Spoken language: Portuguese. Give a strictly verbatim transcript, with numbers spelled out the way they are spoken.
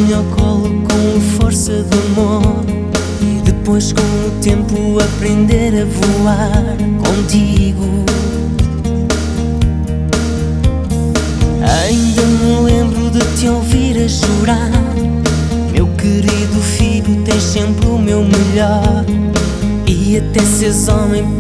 Peguei-lhe ao colo com força de amor, e depois com o tempo aprender a voar contigo. Ainda me lembro de te ouvir a chorar: meu querido filho, tens sempre o meu melhor. E até seres homem